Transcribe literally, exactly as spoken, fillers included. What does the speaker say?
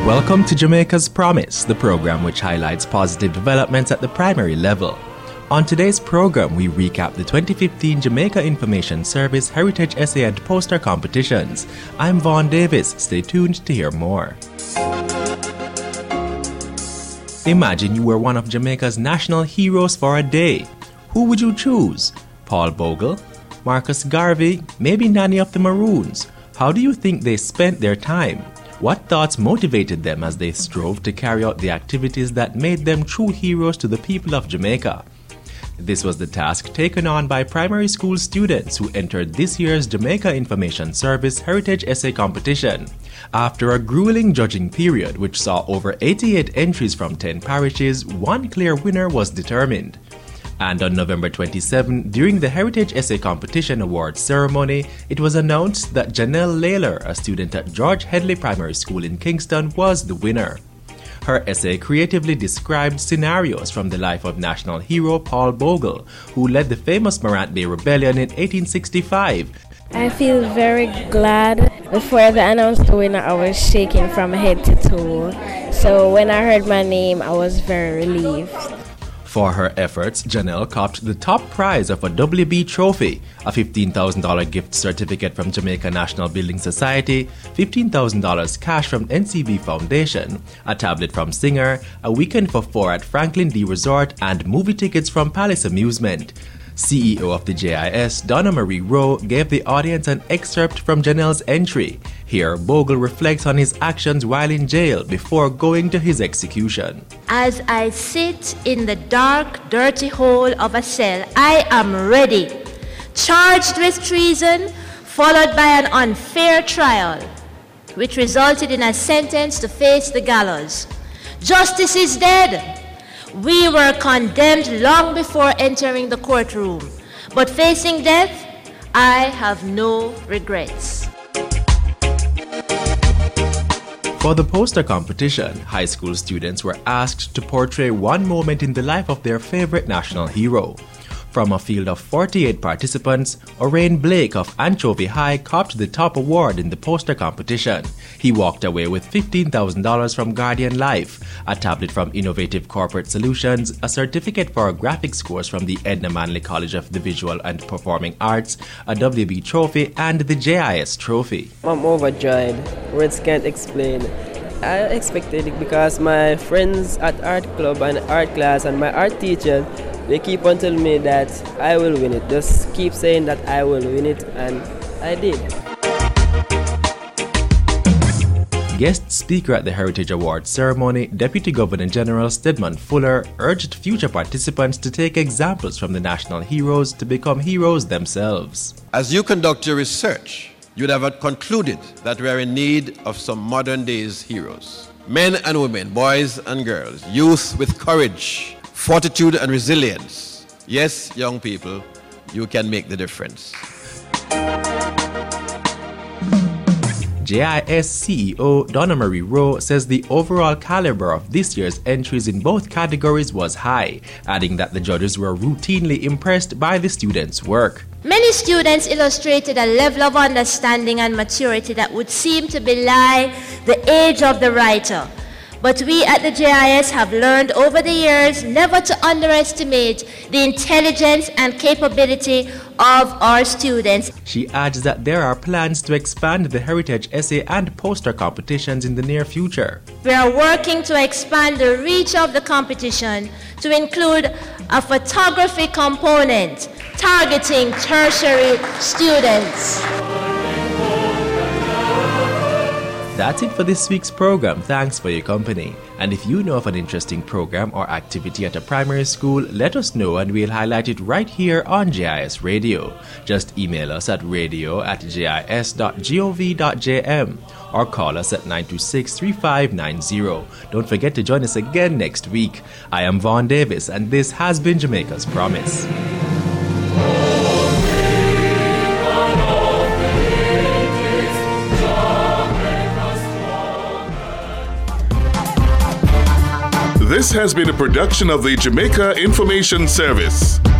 Welcome to Jamaica's Promise, the program which highlights positive developments at the primary level. On today's program, we recap the twenty fifteen Jamaica Information Service Heritage Essay and Poster Competitions. I'm Vaughn Davis. Stay tuned to hear more. Imagine you were one of Jamaica's national heroes for a day. Who would you choose? Paul Bogle? Marcus Garvey? Maybe Nanny of the Maroons? How do you think they spent their time? What thoughts motivated them as they strove to carry out the activities that made them true heroes to the people of Jamaica? This was the task taken on by primary school students who entered this year's Jamaica Information Service Heritage Essay Competition. After a grueling judging period which saw over eighty-eight entries from ten parishes, one clear winner was determined. And on November twenty-seventh, during the Heritage Essay Competition Awards ceremony, it was announced that Janelle Layler, a student at George Headley Primary School in Kingston, was the winner. Her essay creatively described scenarios from the life of national hero Paul Bogle, who led the famous Morant Bay Rebellion in eighteen sixty-five. I feel very glad. Before they announced the winner, I was shaking from head to toe. So when I heard my name, I was very relieved. For her efforts, Janelle copped the top prize of a W B trophy, a fifteen thousand dollars gift certificate from Jamaica National Building Society, fifteen thousand dollars cash from N C B Foundation, a tablet from Singer, a weekend for four at Franklin D Resort, and movie tickets from Palace Amusement. C E O of the J I S, Donna Marie Rowe, gave the audience an excerpt from Janelle's entry. Here, Bogle reflects on his actions while in jail before going to his execution. As I sit in the dark, dirty hole of a cell, I am ready, charged with treason, followed by an unfair trial, which resulted in a sentence to face the gallows. Justice is dead. We were condemned long before entering the courtroom, but facing death, I have no regrets. For the poster competition, high school students were asked to portray one moment in the life of their favorite national hero. From a field of forty-eight participants, Orain Blake of Anchovy High copped the top award in the poster competition. He walked away with fifteen thousand dollars from Guardian Life, a tablet from Innovative Corporate Solutions, a certificate for a graphics course from the Edna Manley College of the Visual and Performing Arts, a W B trophy, and the J I S trophy. I'm overjoyed. Words can't explain. I expected it because my friends at art club and art class and my art teacher, they keep on telling me that I will win it. Just keep saying that I will win it, and I did. Guest speaker at the Heritage Awards ceremony, Deputy Governor General Stedman Fuller urged future participants to take examples from the national heroes to become heroes themselves. As you conduct your research, you'd have concluded that we are in need of some modern days heroes. Men and women, boys and girls, youth with courage, fortitude and resilience. Yes, young people, you can make the difference. J I S C E O Donna Marie Rowe says the overall caliber of this year's entries in both categories was high, adding that the judges were routinely impressed by the students' work. Many students illustrated a level of understanding and maturity that would seem to belie the age of the writer. But we at the J I S have learned over the years never to underestimate the intelligence and capability of our students. She adds that there are plans to expand the Heritage Essay and Poster competitions in the near future. We are working to expand the reach of the competition to include a photography component targeting tertiary students. That's it for this week's program. Thanks for your company. And if you know of an interesting program or activity at a primary school, let us know and we'll highlight it right here on J I S Radio. Just email us at radio at jis dot gov dot jm or call us at nine two six, three five nine zero. Don't forget to join us again next week. I am Vaughn Davis and this has been Jamaica's Promise. This has been a production of the Jamaica Information Service.